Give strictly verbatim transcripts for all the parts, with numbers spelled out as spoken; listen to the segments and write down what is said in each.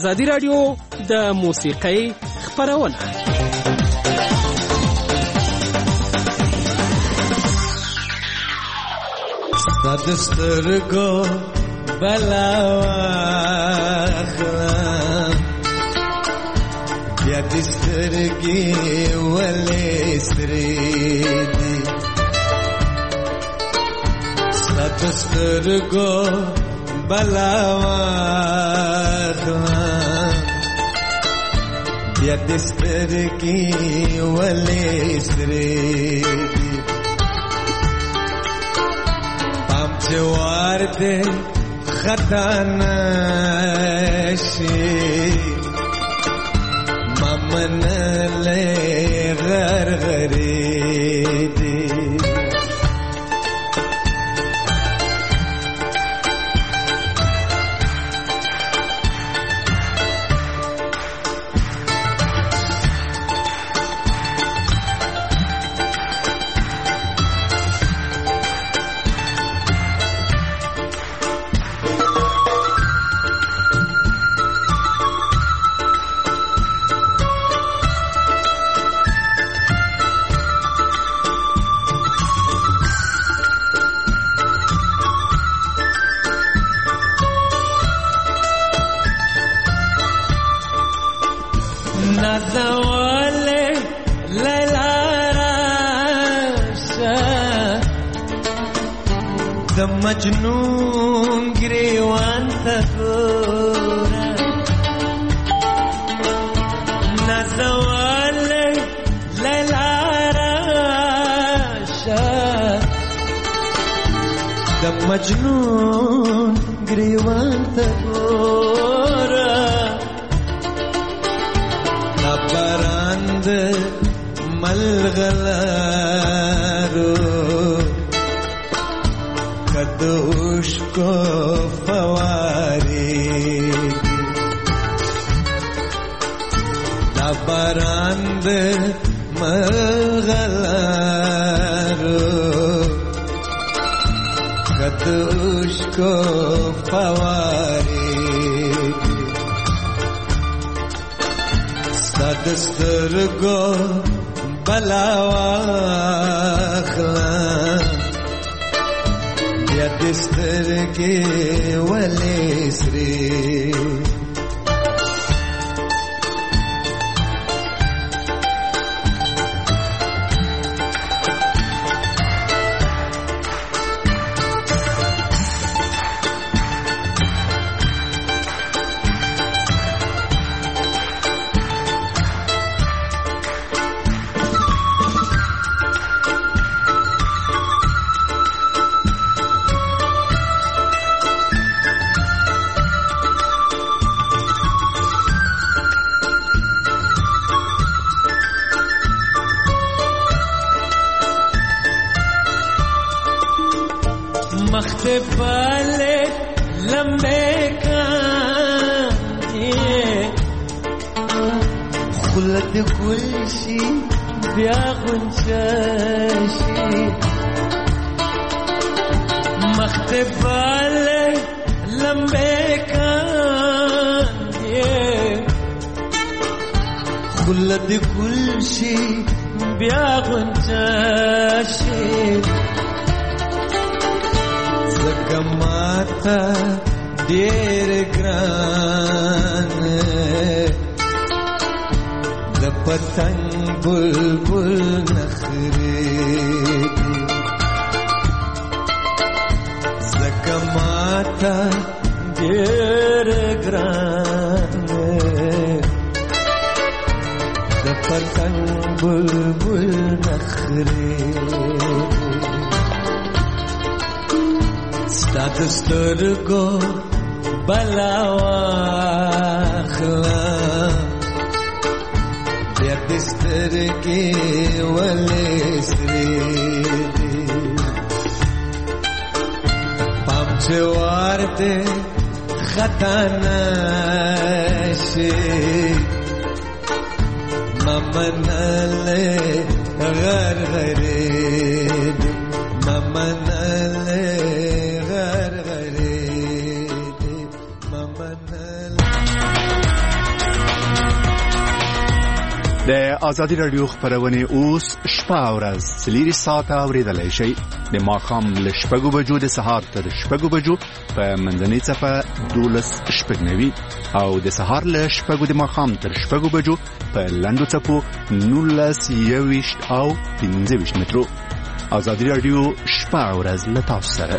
ازادي راډیو د موسیقۍ خپرونه. سترګو بلاواخلم بیا دې سترګې ولې سرې دي سترګو بلاواخلم بیا دې سترګې ولې سرې دي جوار دے خطا نشی ممن لے غرغری دی نازوالے لیلا راشا د مجنون گریوان تگورا نازوالے لیلا راشا د مجنون گریوان تگورا برند ملغلارو کدوش کو فواری دا برند ملغلارو کدوش کو فواری دسترگو بلاواخلم یا دسترگی ولی سری مختے پالے لمبے کانے خلد گلشی بیا غنچشی مختے پالے لمبے کانے خلد گلشی بیا غنچشی زکماتا دیر گران د پتنگ بلبل نخری زکماتا دیر گران د پتنگ بلبل نخری دسترگو بلاواخلم بیا دسترگی ولی سری دی پام چوار دے خطا نشی ممن لے غرغری دی ممن لے غرغری دی ممن لے د آزادي رادیو خبرونه اوس شپه او ورځ سلیری ساعت اوریدلای شي د ماخام له شپږو بجو د سهار تر شپږو بجو په منځنۍ صفه دولس شپږنوي او د سهار له شپږو د ماخام تر شپږو بجو په لندو صفو نولس یويشت او پنځه ویشت مترو. آزادي رادیو شپه او ورځ له تاسو سره.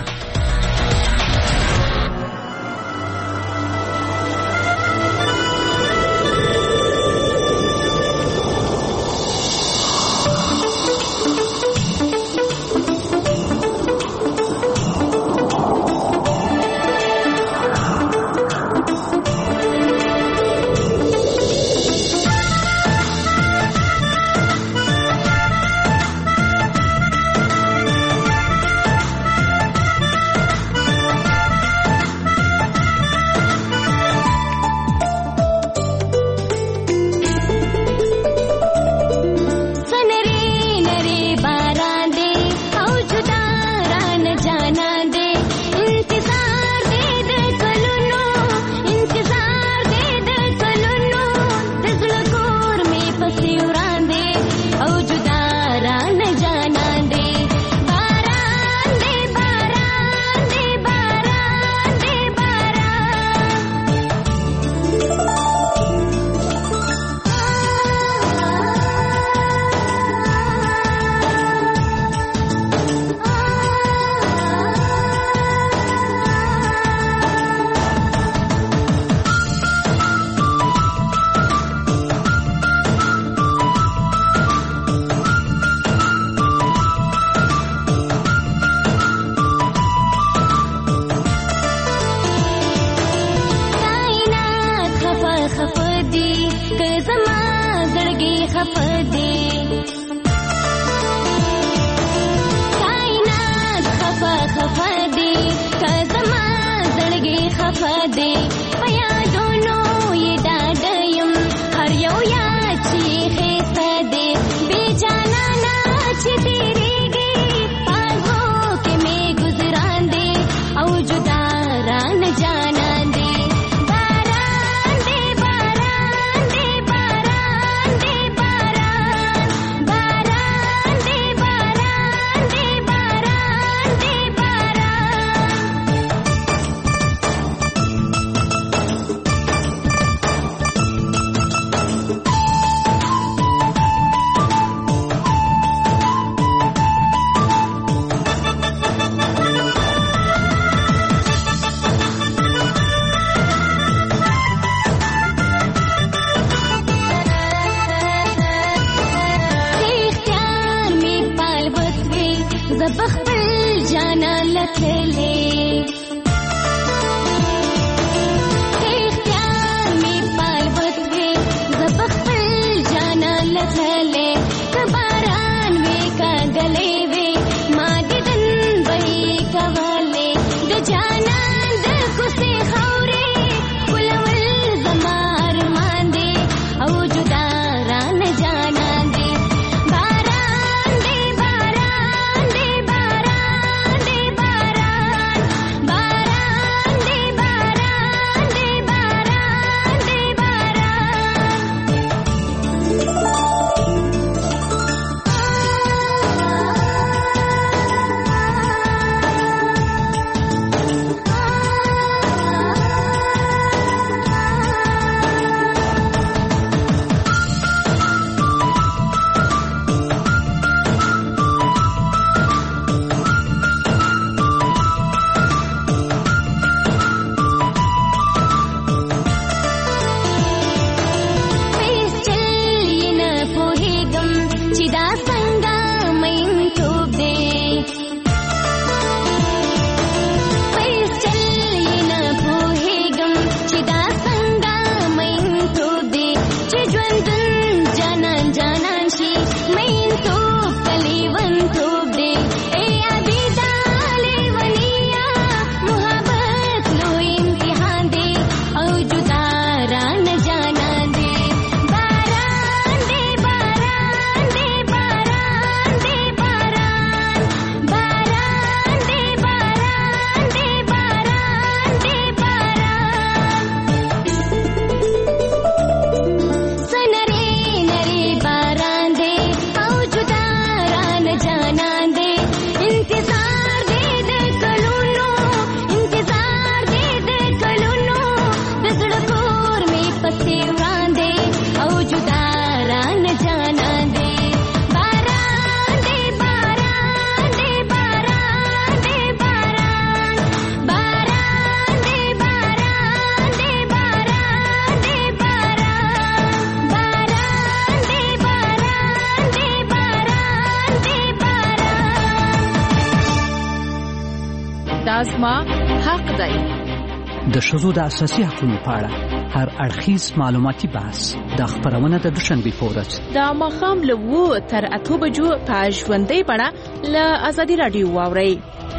دا زما حق دی. د ښځو د اساسي حقوقو په اړه هر اړخیز معلوماتي بحث د خپرونه د دوشنبې په ورځ د ماښام له اوو تر اتو بجو په ژوندۍ بڼه له ازادي راډیو واورئ.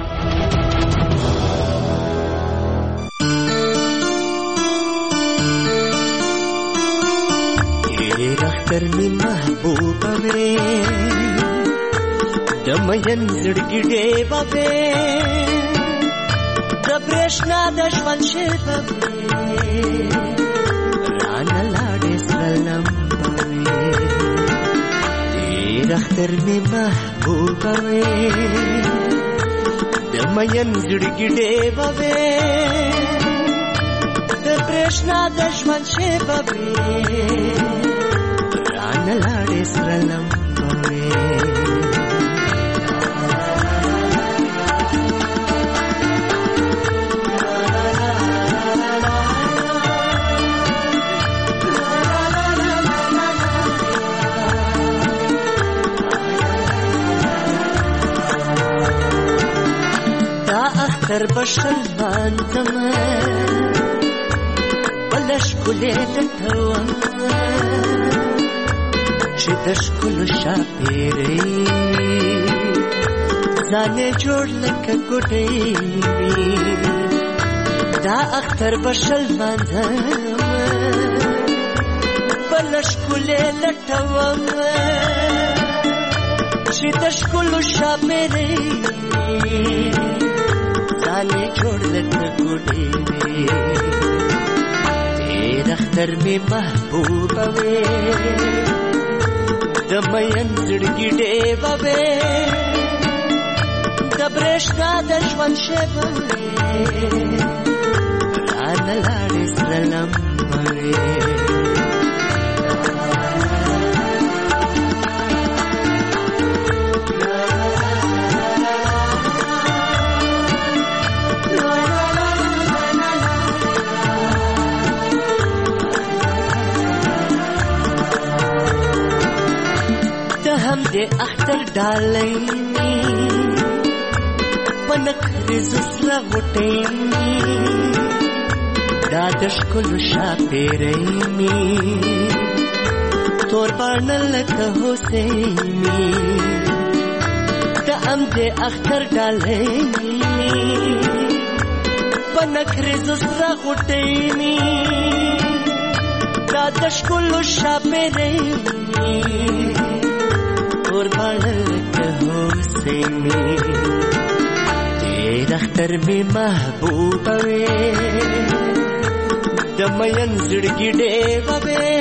اختر می محبوبه وې د مین زړګي ډېوه وې د برېښنا د ژوند شېبه وې رانه لاړې سره لمبه وې. ډېر اختر می محبوبه وې د مین زړګي ډېوه وې د برېښنا د ژوند شېبه وې رانه لاړې سره لمبه وې. دا اختر بشل مانځمه بله ښکلې لټوم چې د ښکلو شاپېرۍ ځان یې جوړ لکه ګوډۍ وي. دا اختر بشل مانځمه بله ښکلې لټوم چې د ښکلو شاپېرۍ ځان یې جوړ لکه ګوډۍ وي. ډېر اختر مې محبوبه وې د مین زړګي ډېوه وې د برېښنا د ژوند شېبه وې رانه لاړې سره لمبه وې. هم د اختر ډالۍ مې په نکریزو سره غوټۍ مې دا د ښکلو شاپېرۍ مې تور باڼه لکه هوسۍ مې د هم د اختر ډالۍ مې په نکریزو سره غوټۍ مې دا د ښکلو شاپېرۍ مې تور باڼه لکه هوسۍ مې. ډېر اختر مې محبوبه وې د مین زړګي ډېوه وې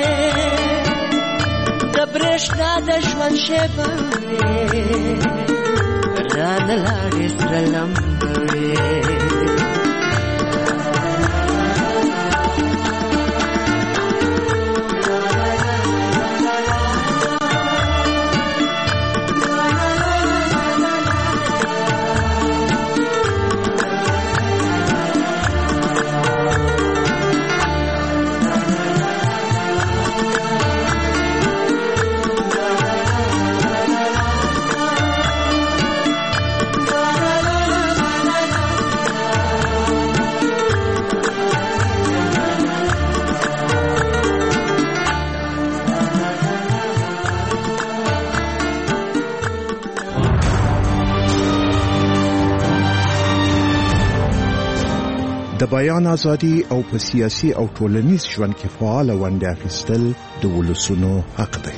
د برېښنا د ژوند شېبه وې رانه لاړې سره لمبه وې. د بیان ازادي او په سیاسي او ټولنیز ژوند کې فعال ونډه اخیستل د ولسونو حق دی.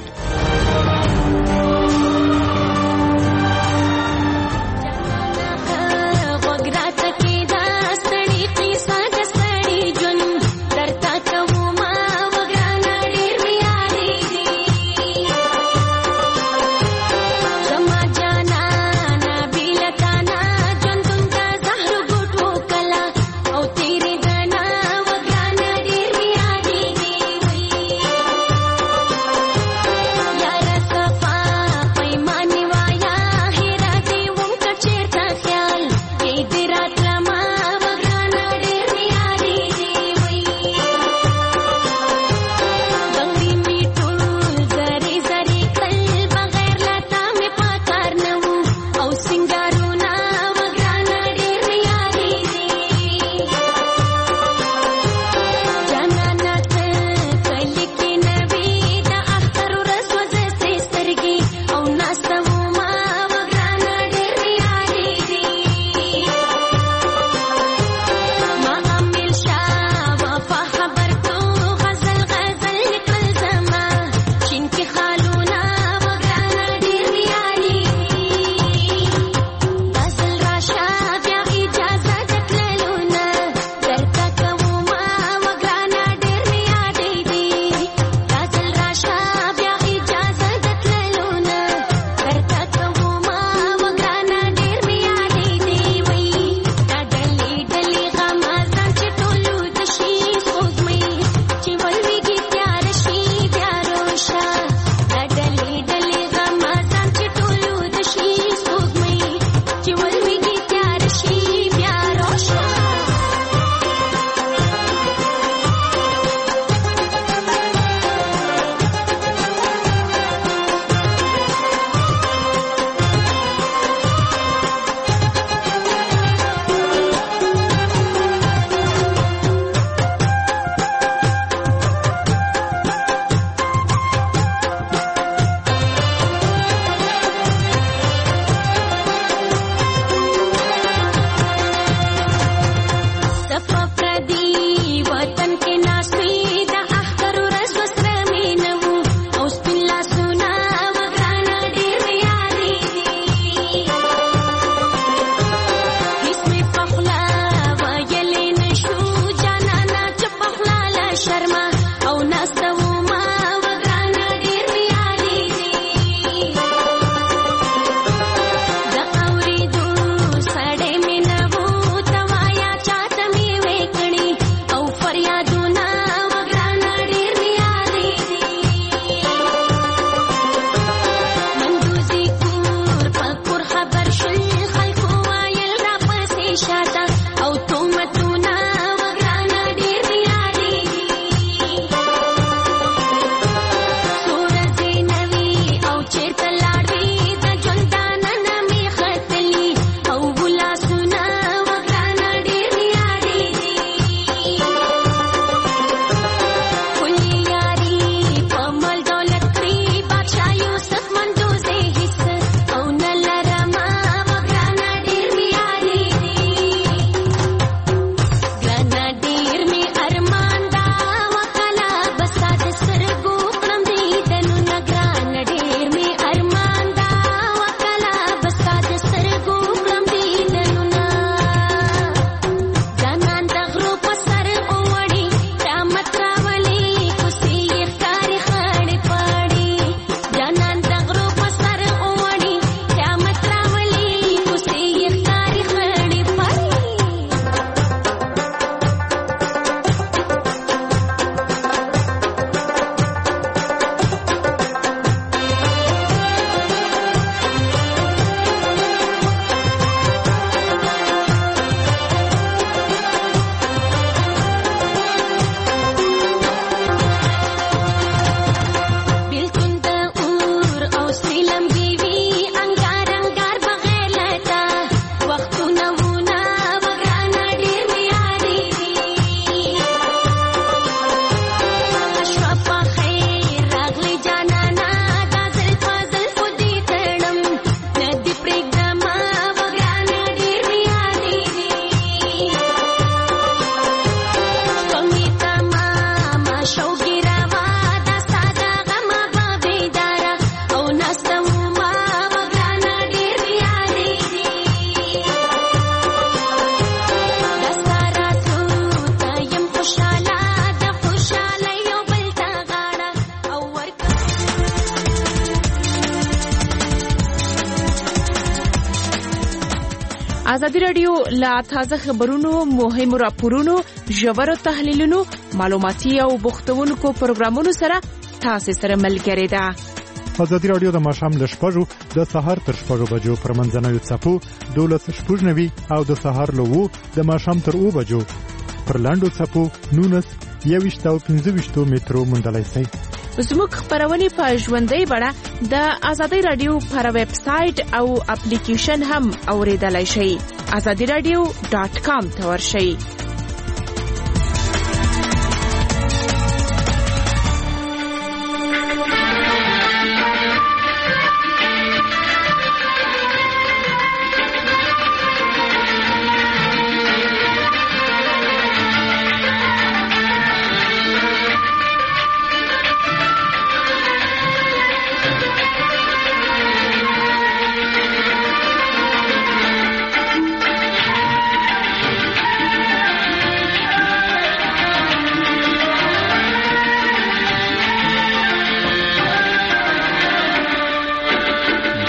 ازادي رادیو لا تازه خبرونو، مهمو راپورونو، ژورو تحلیلونو، معلوماتي او بوختونکو پروګرامونو سره تاسو سره ملګری ده. ازادي رادیو د ماښام له شپږو د سهار تر شپږو بجو پر منځنوي څپو دولس شپږ نوي او د سهار له وو د ماښام تر اوو بجو پر لاندو څپو نونس یویشت او پنځه ویشتو مترو موندلای شئ. زموږ خبرونه په ژوندۍ بڼه د ازادي رادیو پر ویب سټ او اپلیکیشن هم اوریدلای شئ. azadi radio dot com ته ورشئ.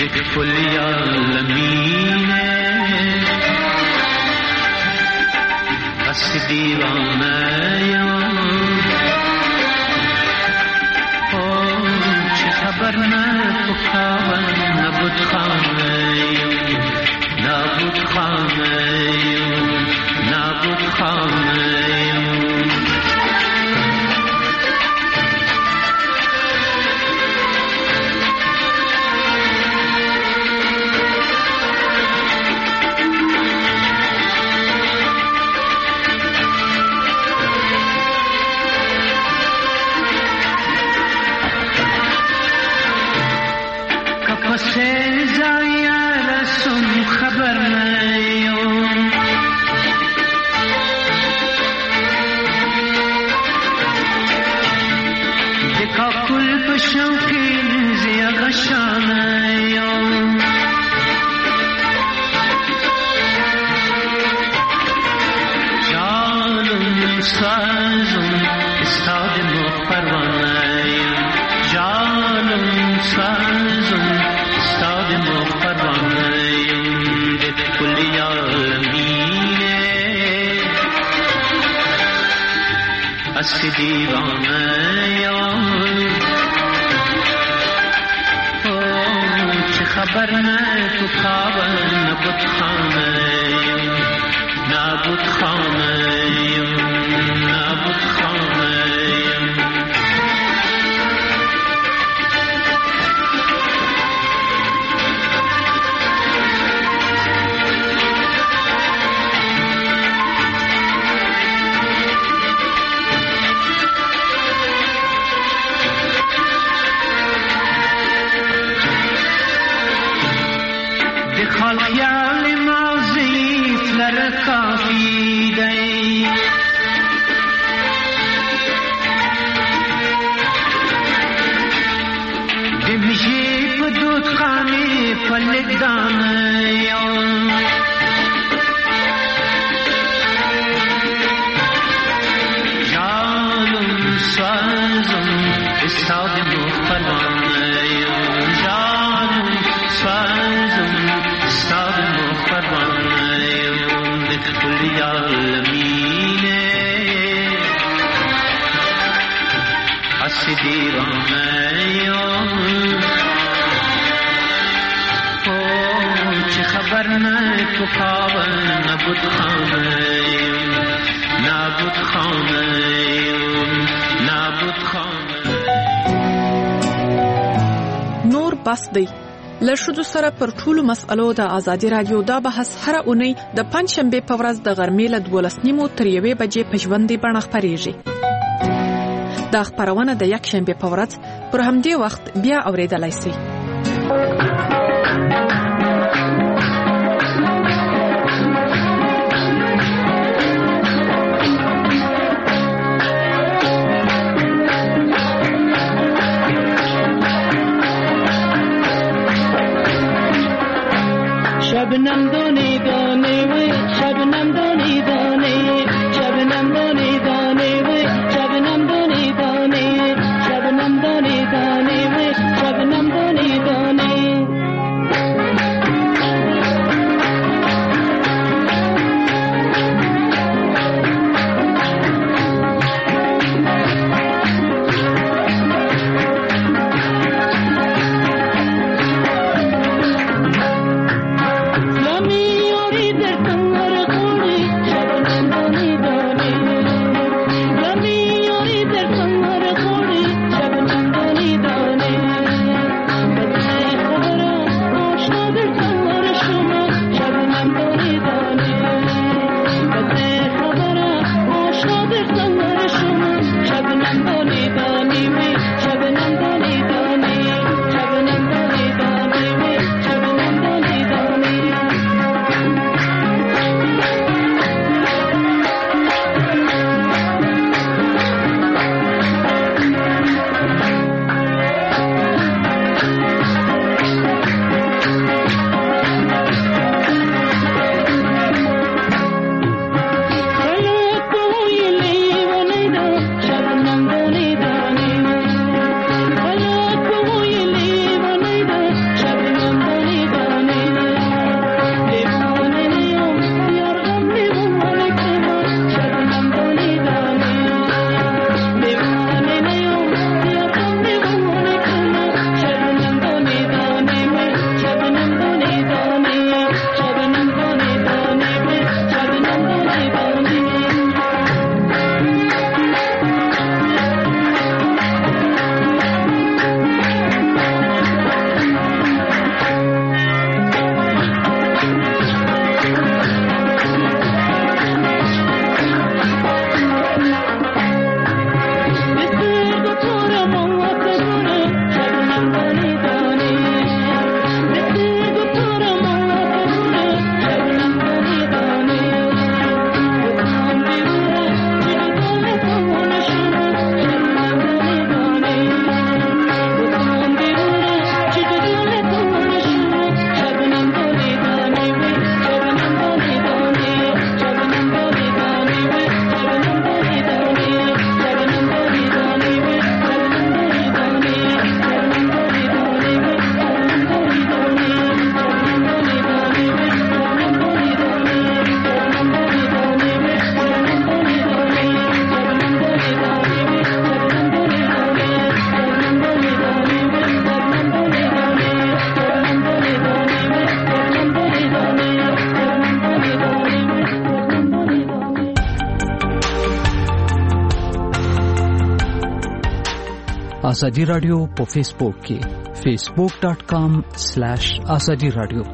بكل عالمینه بس دیوانه چه خبر نه تو خواهن نبود خانه نبود خانه نبود خانه کپسه زایا رسم خبر نیوم دکا کل بشوکین زیا غشانیوم جانم سازم استاد مپروانیم جانم سازم استاد مپروانیم به کل عالمینه از دیوانیم چه خبر نه تو خواب نبود خانیم نبود خانیم نبود خانیم خیال ماضی فلر کافی دی دمیشی بدود خانی فلک دانیم جانم سازم استاد مپروانیم جانم سازم استاد مپروانیم به کل عالمینه از دیوانیم چه خبر نه تو خواب نبود خانیم نبود خانیم نبود خانیم نور بس دی لښودو سره پر ټولو مسألو د ازادي رادیو دا بحث هر اونۍ د پنځشنبه په ورځ د غرمې له دولس نیمو تر یوې بجې په ژوندۍ بڼه خپرېږي. دا خپرونه د یکشنبه په ورځ پر همدې وخت بیا اورېدلای شئ. शबनम दोने दोने वे शबनम दोने दोने शबनम दोने दोने वे शबनम दोने दोने शबनम दोने दोने वे शबनम दोने दोने Shut ازادي رادیو په فیسبوک کې facebook dot com slash azadi radio.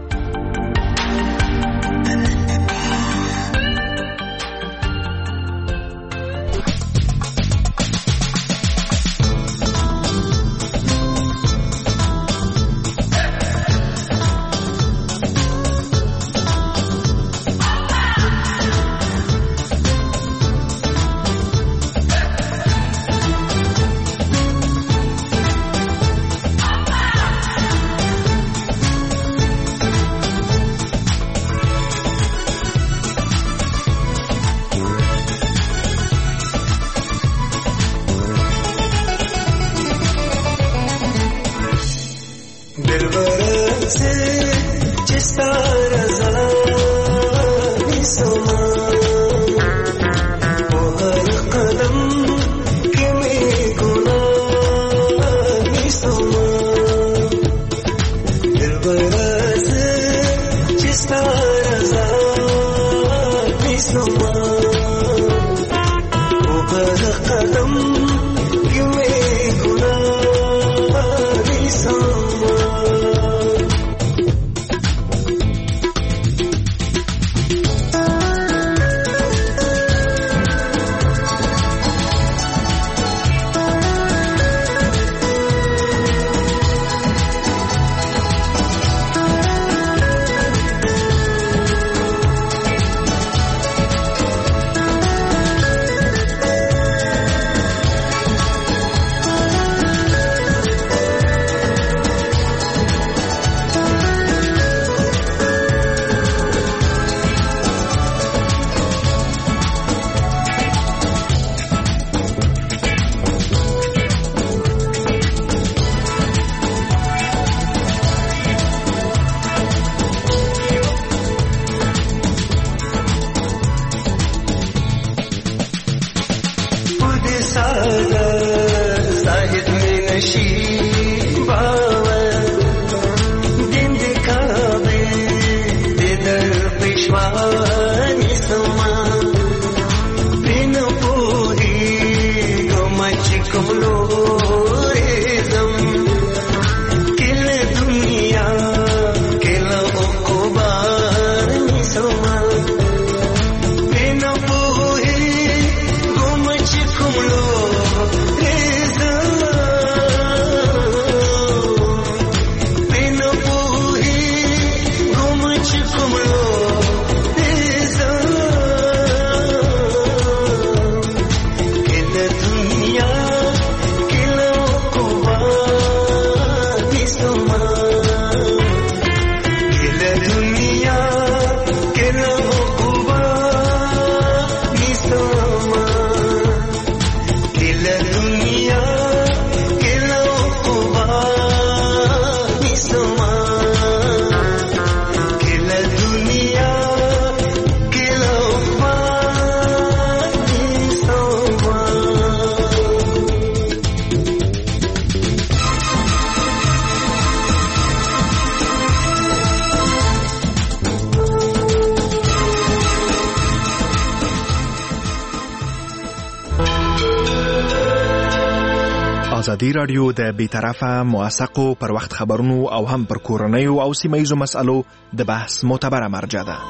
ازادي رادیو د بیطرفه موثقو پر وخت خبرونو او هم پر کورنیو او سیمه‌ییزو مسألو د بحث معتبره مرجع ده.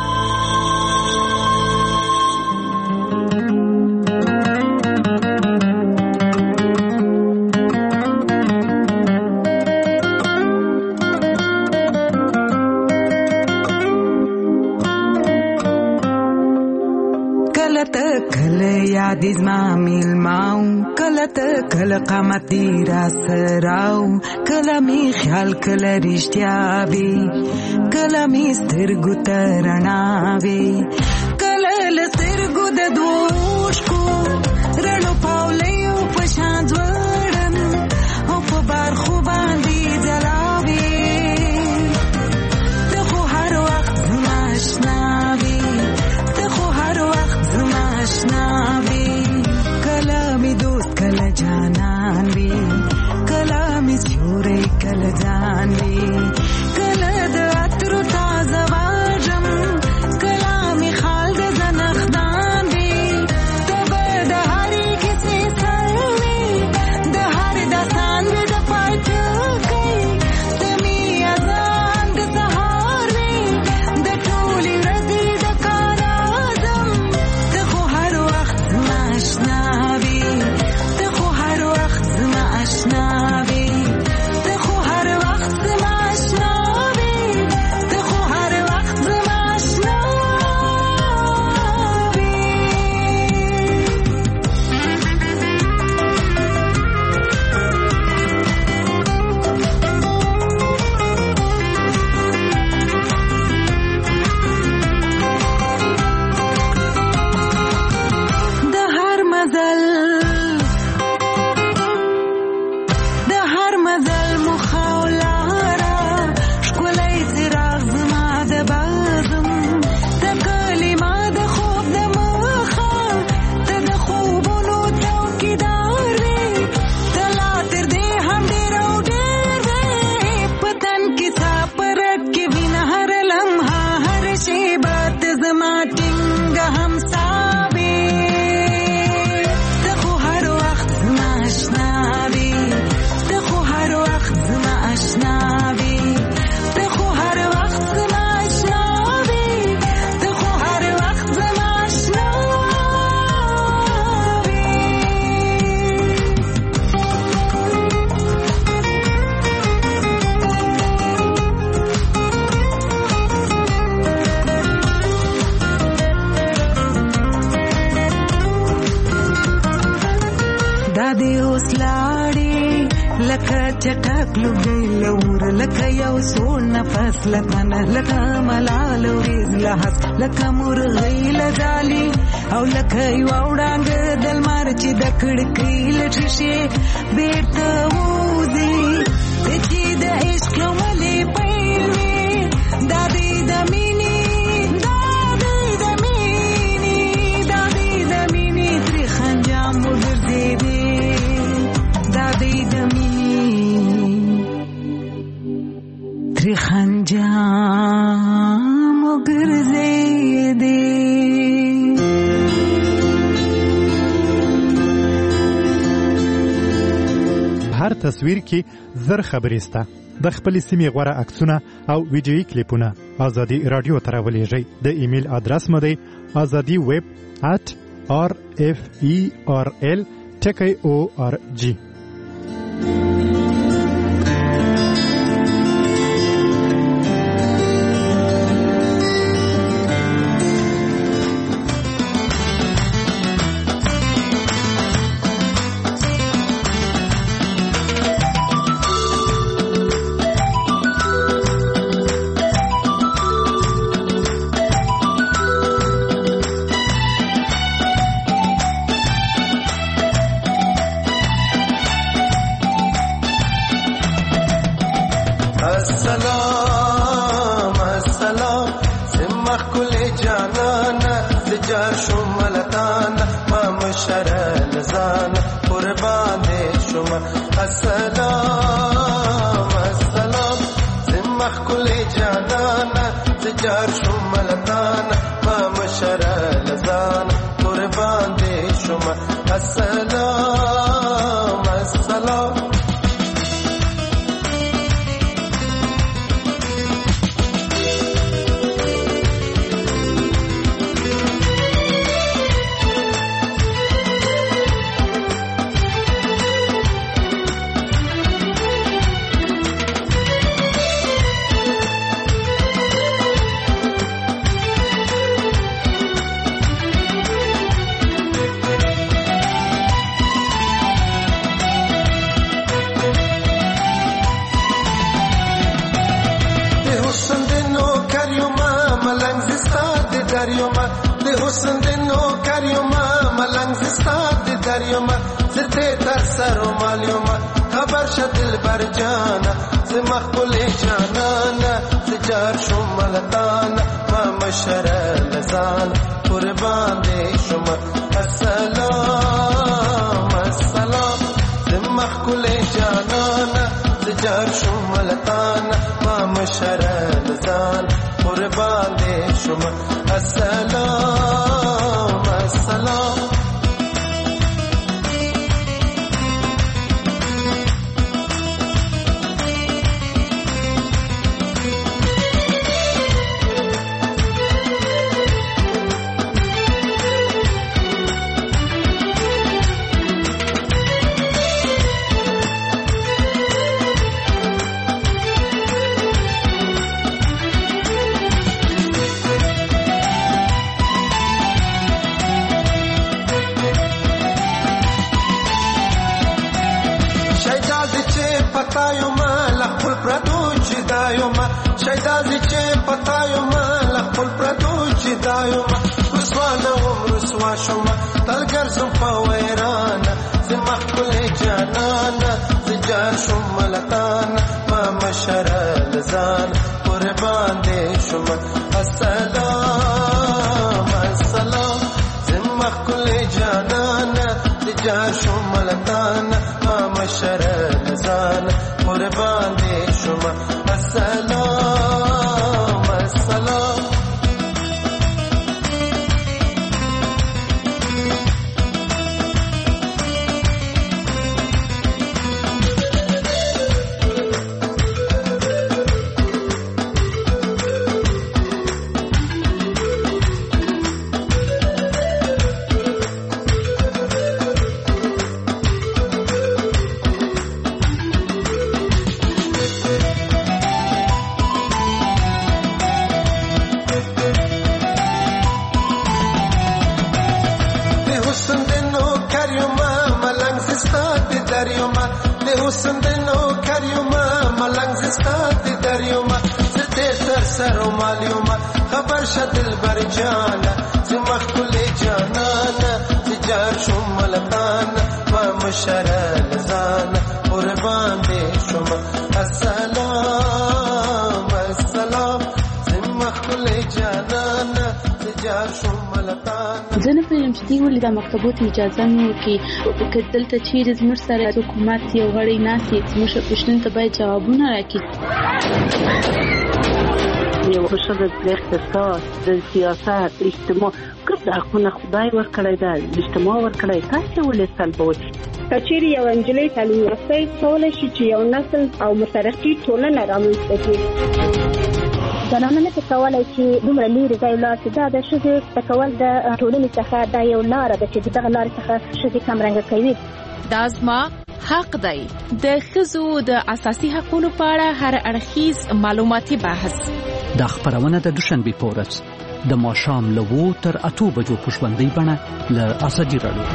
یاد زما میلماو کله ته کله قامت دی را سراو کله می خیال کله رښتیا وي کله می سترګو ته رڼا وي کله له سترګو د دوشکو رڼو پاولیو په شان ځوړم او په برخو باندې ځلاوي ته خو هر وخت زما اشنا وي ته خو هر وخت زما اشنا وي کله می دوست کله جانان وي کله می سیوری کله ځان وي کله د عطرو تازه واژم کله می خال چټک لوګي لور لکه یو سو نفس لتنه لکه ملال ورز لحس لکه مرغی لزالي او لکه یو وړاند دل مار چې د کړکۍ لټشي بیرته وځي چې د عشق ملي پېلوي د دې د مینې د دې د مینې د دې د مینې تر خنجام وګرځي د دې د مینې تر خنجام وګرځي هر تصویر کې زر خبرې سته د خپل سیمې غوړه عکسونه او ویډیويي کلیپونه ازادي رادیو ته راولېږئ د ایمیل ادرس مو دی azadi web at r f e r l ټکی او ار جی. سر و مالیوم خبر شدل بر جانا زمخ کل جانانا زجار شم ملتانا و مشرل زانا قربان دے شما السلام السلام زمخ کل جانانا زجار شم ملتانا. زه نه پوهېږم چې دوی ولې دا مکتبو ته اجازه نه ورکوي، که دلته چیرې زموږ سره حکومت یو غړی ناست وي زموږ پوښتنو ته باید جوابونه راکړي. یو ښځه د اقتصاد، د سیاست، اجتماع ګډ حقونه خدای ورکړی ده، اجتماع ورکړی، تاسې ولې سلبوئ؟ که چیرې یو نجلۍ تعلیم یافته کولی شي چې یو نسل او مترقي ټولنه رامنځته کړي. زنانه نه کولی چې دومره لرې ځای ولاړ شي. دا د ښځې تکول د ټولنې څخه دا یو لاره ده چې د دغه لارې څخه ښځې کمرنګه کوي. دا زما حق دی. د ښځو د اساسي حقوقو په اړه هر اړخیز معلوماتي بحث. دا خبرونه د دوشنبه په ورځ د ماښام له اوو تر اتو بجو په ژوندۍ بڼه له ازادي راډیو.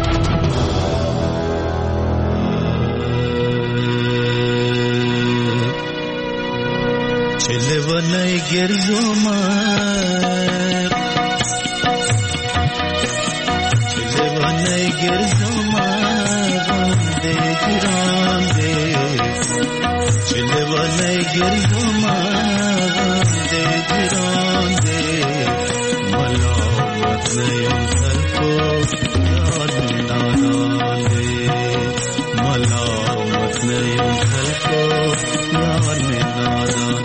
چلونای ګرځوما چلونای ګرځوما باندې ګران دې چلونای ګرځوما باندې ګران دې ملامت نه یم خلکو یار نادان دې ملامت نه یم خلکو یار نادان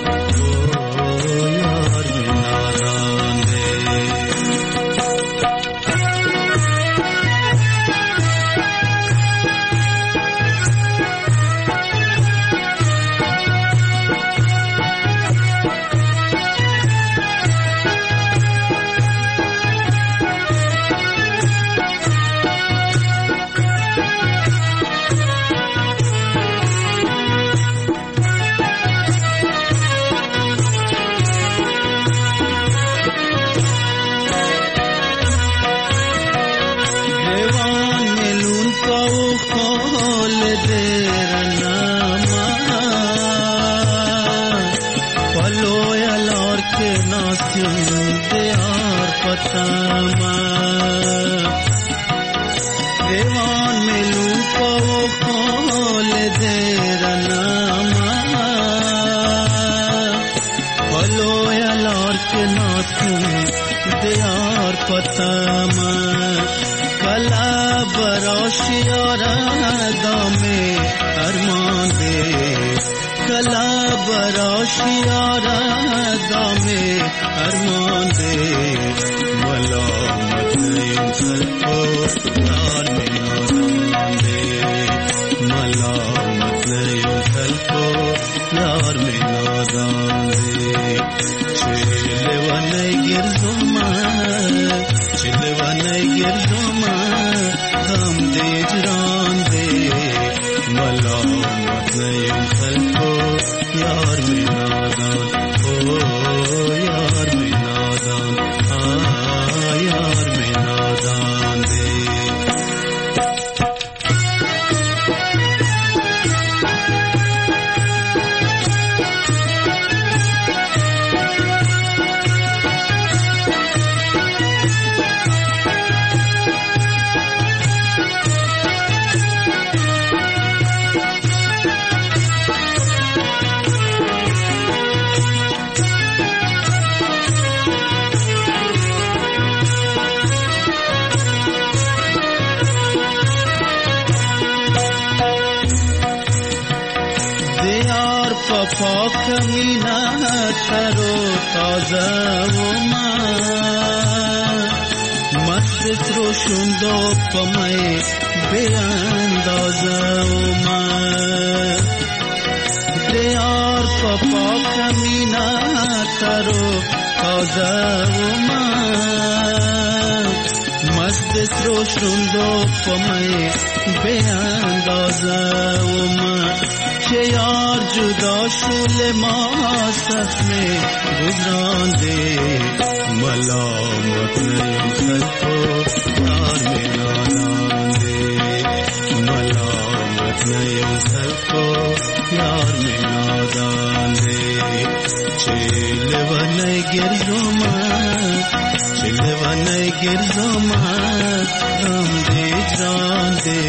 یار میں نادان دے چلوانای گرزوما چلوانای گرزوما غم دې ځان دې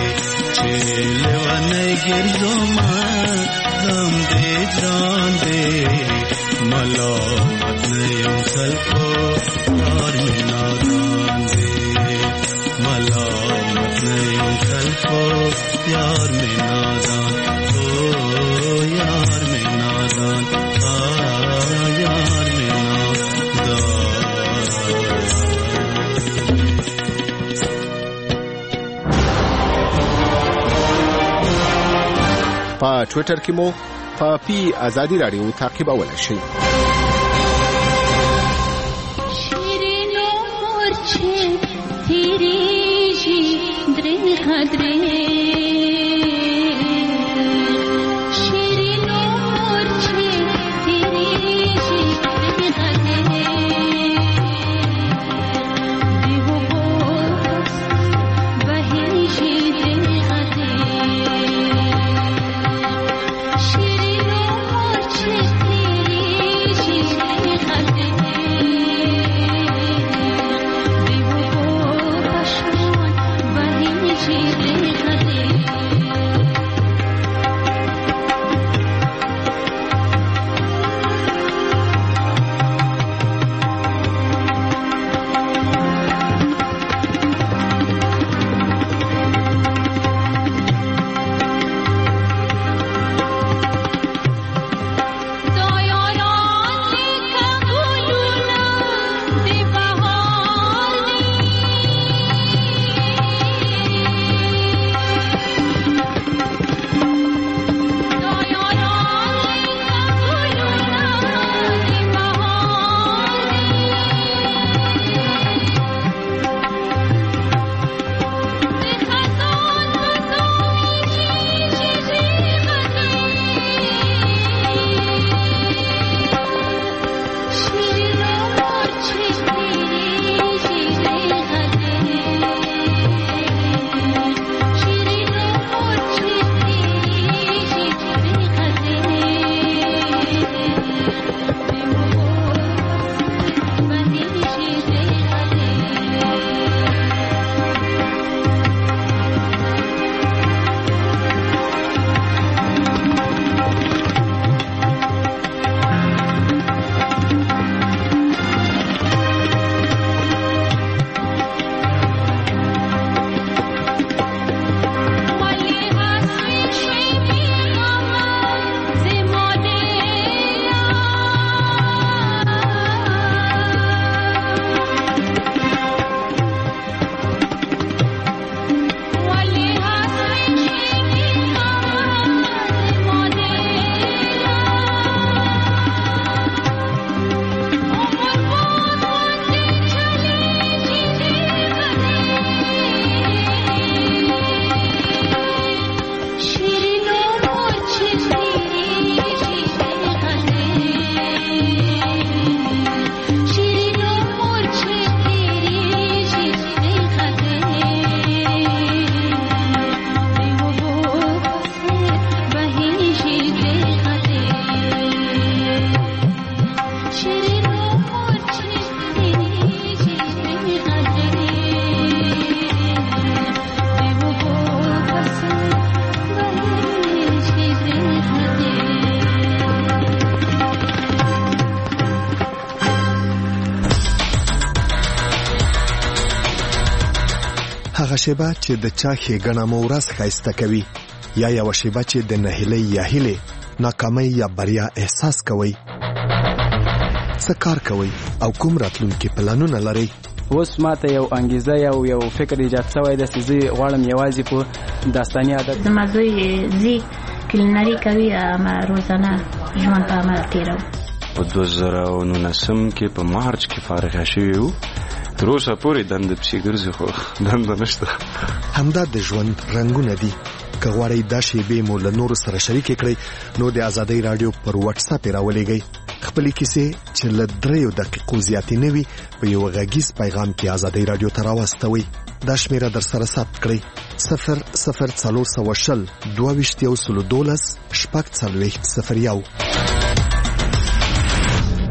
چلوانای گرزوما غم دې ځان دې ملامت نه یم سلکو یار مې نادان دې ملامت نه یم سلکو یار مې نادان او یار مې نادان په ټوئیټر کې مو په پی ازادي رادیو تعقیبولای شئ. شیرینو مورچه تیریږي درې درې شیرینو مورچه تیریږي درې درې دیو بوس بهیږي درې هغه شیبه چې د چا ښېګڼه مو ورځ ښایسته کوي یا یوه شیبه چې د نهیلۍ یا هیلې ناکامۍ یا بریا احساس کوئ. څه کار کوئ او کوم راتلونکي پلانونه لرئ؟ اوس ماته یو انګیزه یو یو فکر ایجاد شوی دی چې زه غواړم یوازې په داستاني عادت زما زوی زی کلینري کوي اما روزانه ژوند په عمل تېروي. په دوه زره نولسم کې په مارچ کې فارغه شوي وو. تر اوسه پورې دنده پسې ګرځي خو دنده نشته. همدا د ژوند رنګونه دي. که غواړئ دا شیبې مو له نورو سره شریکې کړئ نو د ازادۍ راډیو پر واتس اپ یې راولېږئ. خپلې کیسې چې له دریو دقیقو زیاتې نه وي په یو غږیز پیغام کې ازادۍ راډیو ته راواستوئ. دا شمیره در سره ثبت کړئ: صفر صفر څلور سوه شل دوه ویشت یو سلو دولس شپږ څلوېښت صفر یو.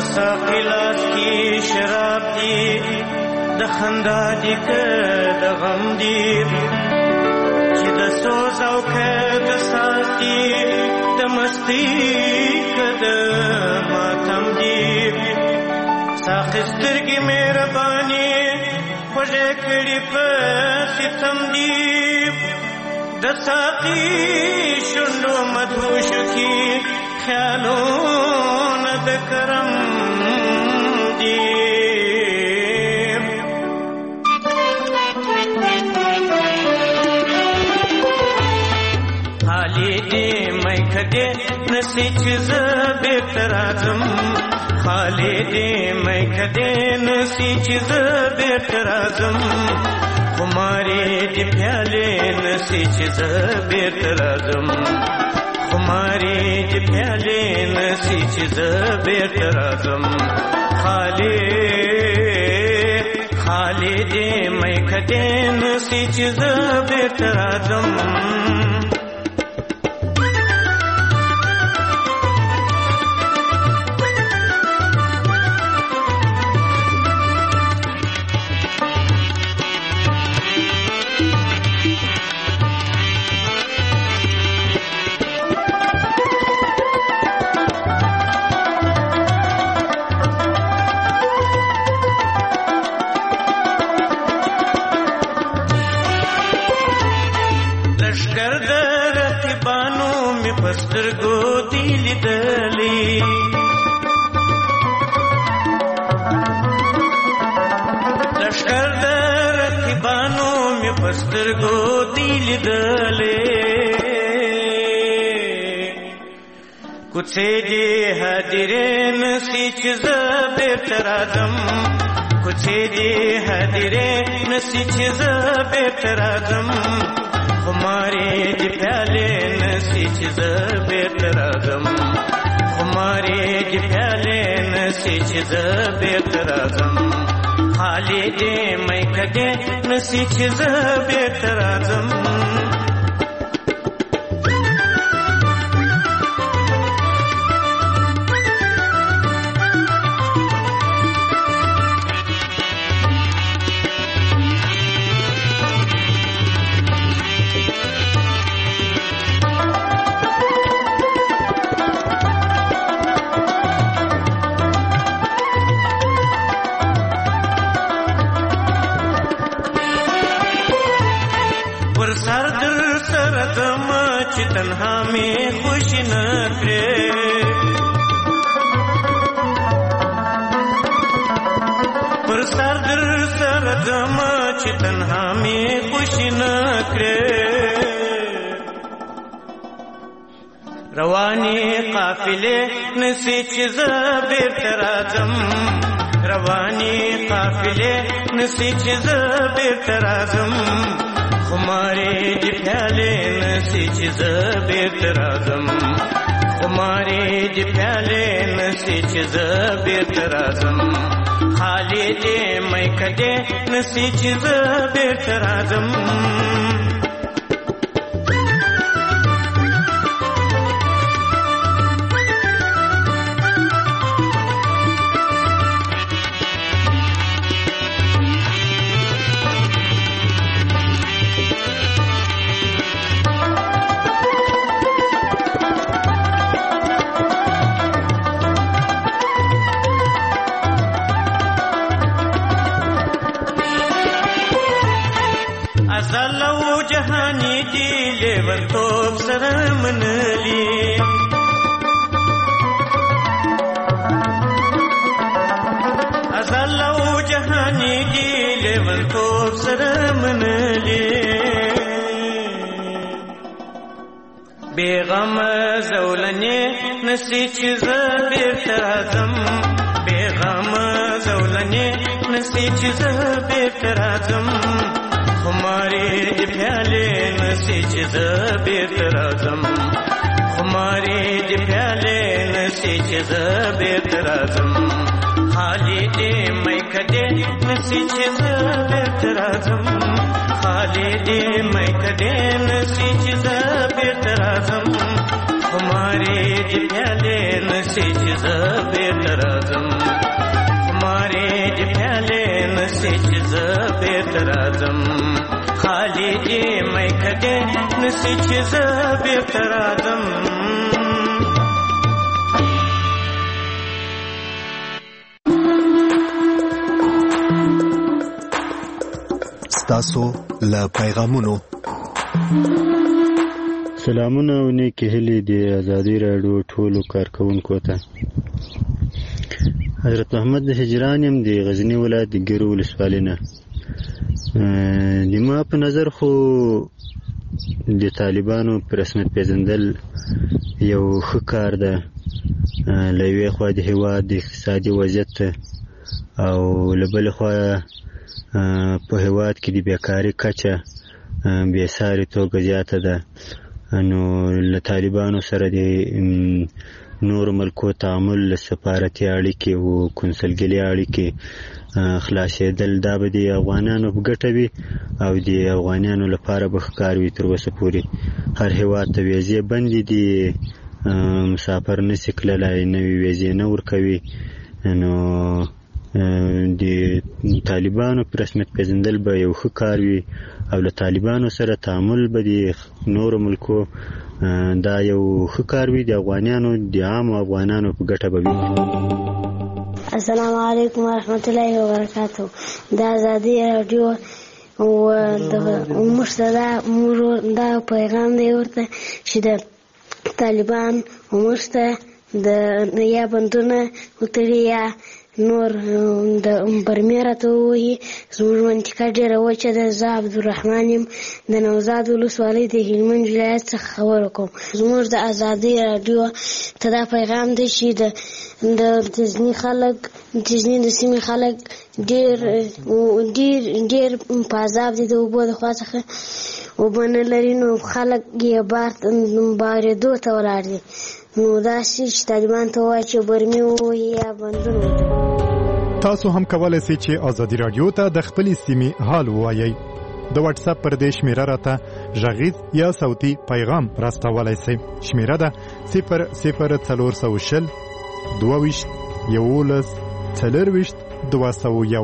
ساقي لاس کې شراب دي د خندا دي که د غم دي چې د سوز او که د ساز دي د مستی که د ماتم دي ساقي سترګې مهرباني خوږې کړي په ستم دي د ساقي شونډو مدهوشو کې خیالونه د کرم دي حالې دې میکه دې نسي چې زه بېرته راځم حالې دې میکه دې نسي چې زه بېرته راځم خمارې دې پیالې نسي چې زه بېرته راځم خمارې دې پیالې نسي چې زه بېرته راځم خالې خالې دې میکه دې نسي چې زه بېرته راځم سترګو دی لیدلې لښکر د رقیبانو مې په سترګو دی لیدلې کوڅې دې هدیرې نسي چې زه بېرته راځم کوڅې دې هدیرې نسي چې زه بېرته راځم خمارې دې پیالې نسي چې زه بېرته راځم خمارې دې پیالې نسي چې زه بېرته راځم خالې دې میکه دې نسي چې زه بېرته راځم تنها میں خوش نہ کرے پر سر در سر دم چ تنها میں خوش نہ کرے روانی قافلے نسی چیز بېرته راځم روانی قافلے نسی چیز بېرته راځم خمارې دې پیالې نسي چې زه بېرته راځم خمارې دې پیالې نسي چې زه بېرته راځم خالې دې میکه دې نسي چې زه بېرته راځم ازلو جهانی دی لیونتوب سره منلی ازلو جهانی دی لیونتوب سره منلی بیغم زولنی نسی چیز بېرته راځم بیغم زولنی نسی چیز بېرته راځم خمارې دې پیالې نسي چې زه بېرته راځم خمارې دې پیالې نسي چې زه بېرته راځم خالې دې میکه دې نسي چې زه بېرته راځم خالې دې میکه دې نسي چې زه بېرته راځم خمارې دې پیالې نسي چې زه بېرته راځم نسی چې زه بیرته راځم. ستاسو له پیغامونو سلامونه او نیکې هیلې د ازادي راډیو ټولو کارکوونکو ته. حضرت محمد د هجران یم د غزني ولایت د ګیرو ولسوالۍ نه. د ما په نظر خو د طالبانو په رسمیت پیژندل یو ښه کار ده. له یوې خوا د هېواد د اقتصادي وضعیت او له بلې خوا په هېواد کې د بیکاري کچه بې ساري توګه زیاته ده. نو له طالبانو سره د نورو ملکو تعامل، له سفارتي اړیکې او کنسلګري اړیکې خلاصېدل دا به د افغانانو په ګټه وي او د افغانانو لپاره به ښه کار وي. تر اوسه پورې هر هېواد ته ویزې بندې دي، مسافر نشي تللی، نوې ویزې نه ورکوي. نو د طالبانو په رسمیت پیژندل به یو ښه کار وي او له طالبانو سره تعامل به د نورو ملکو دا یو ښه کار وي، د افغانانو د عامو افغانانو په ګټه به وي. السلام علیکم ورحمت الله وبرکاتو. د ازادي راډیو او د موږ ته دا پیغام دی ورته چې د طالبان موږ ته د یا بندونه وتړي یا نور د برمې راته ووایي. زموږ منطقه ډېره وچه ده. زه عبدالرحمن یم د نوزاد ولسوالۍ د هلمند ولایت څخه خبره کوم. زموږ د ازادۍ راډیو ته دا پیغام دی چې د د غزني خلک غزني د سیمې خلک ډېر ډېر ډېر په عذاب دي د اوبو د خوا څخه اوبه نه لري. نو خلک یې بار بارېدو ته ولاړ دي. نو داسې چې طالبان ته ووایي چې برمې ووایي یا بندونه وتړي. تاسو هم کولی سئ چې ازادي راډیو ته د خپلې سیمې حال ووایئ. د واتس اپ پر دې شمیره راته غږیز یا صوتي پیغام راستولی سئ. شمیره ده صفر صفر څلور سوه شل دوه ویشت یولس څلرویشت دوه سوه یو.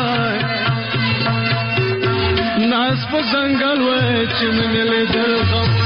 ناس په ځنګل وای چې من له